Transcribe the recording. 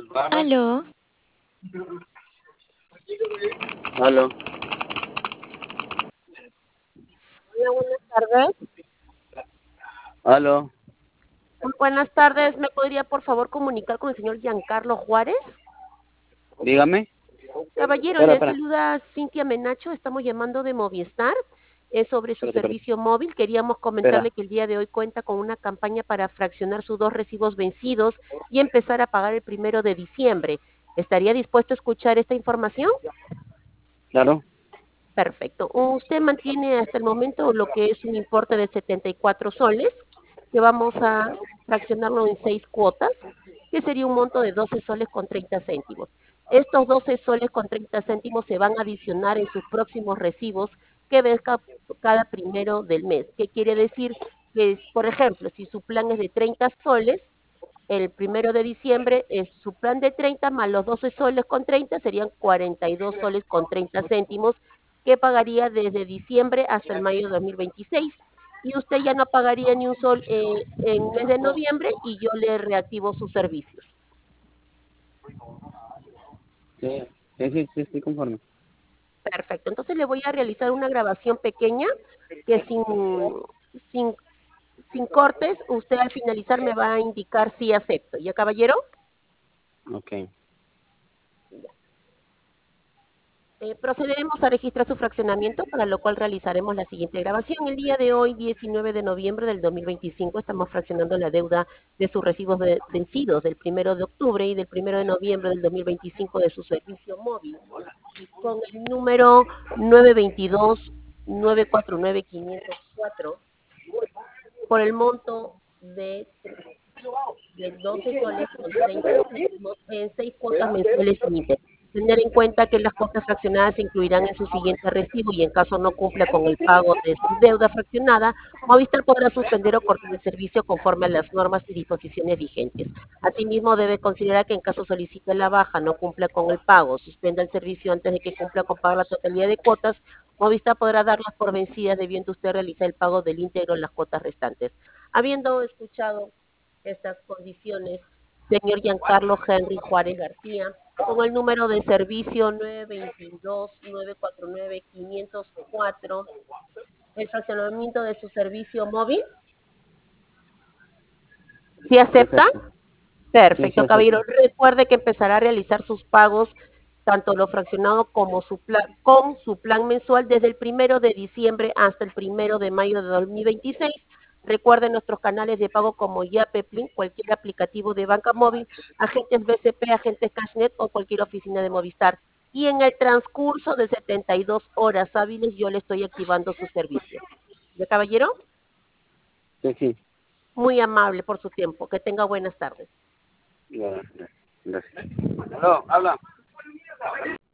Aló, Aló, Hola, buenas tardes. aló, Muy buenas tardes. ¿Me podría, por favor, comunicar con el señor Giancarlo Juárez? dígame. Caballero, Espera, le espera, saluda Cintia Menacho. Estamos llamando de Movistar. Es sobre su espérate, espérate. servicio móvil. Queríamos comentarle Espera. que el día de hoy cuenta con una campaña para fraccionar sus dos recibos vencidos y empezar a pagar el 1 de diciembre. ¿Estaría dispuesto a escuchar esta información? Claro, Perfecto. Usted mantiene hasta el momento lo que es un importe de 74 soles, que vamos a fraccionarlo en 6 cuotas, que sería un monto de 12 soles con 30 céntimos. Estos 12 soles con 30 céntimos se van a adicionar en sus próximos recibos que venga cada 1 del mes. ¿Qué quiere decir? Que, por ejemplo, si su plan es de 30 soles, el 1 de diciembre es su plan de 30 más los 12 soles con 30 serían 42 soles con 30 céntimos que pagaría desde diciembre hasta el mayo de 2026. Y usted ya no pagaría ni un sol en mes de noviembre y yo le reactivo sus servicios. sí, sí, estoy conforme. Perfecto. Entonces le voy a realizar una grabación pequeña que sin, sin cortes, usted al finalizar me va a indicar si acepto. ¿Ya, caballero? Ok, Procederemos a registrar su fraccionamiento, para lo cual realizaremos la siguiente grabación. El día de hoy, 19 de noviembre del 2025, estamos fraccionando la deuda de sus recibos vencidos del 1 de octubre y del 1 de noviembre del 2025 de su servicio móvil. Y con el número 922-949-504, por el monto de 12 soles con 30 céntimos en 6 cuotas mensuales sin interés. Tener en cuenta que las cuotas fraccionadas se incluirán en su siguiente recibo y en caso no cumpla con el pago de su deuda fraccionada, Movistar podrá suspender o cortar el servicio conforme a las normas y disposiciones vigentes. Asimismo, debe considerar que en caso solicite la baja, no cumpla con el pago, suspenda el servicio antes de que cumpla con pagar la totalidad de cuotas, Movistar podrá darlas por vencidas, debiendo usted realizar el pago del íntegro en las cuotas restantes. Habiendo escuchado estas condiciones, señor Giancarlo Henry Juárez García, con el número de servicio 922-949-504, el fraccionamiento de su servicio móvil. ¿Sí sí acepta? acepto. Sí, sí Perfecto, caballero. acepto. Recuerde que empezará a realizar sus pagos, tanto lo fraccionado como con su plan mensual, desde el 1 de diciembre hasta el 1 de mayo de 2026. Recuerde nuestros canales de pago como Yapeplin, cualquier aplicativo de banca móvil, agentes BCP, agentes Cashnet o cualquier oficina de Movistar. Y en el transcurso de 72 horas hábiles yo le estoy activando su servicio. ¿De caballero? Sí, sí. Muy amable por su tiempo. Que tenga buenas tardes. Ya, gracias. Gracias. Aló, habla.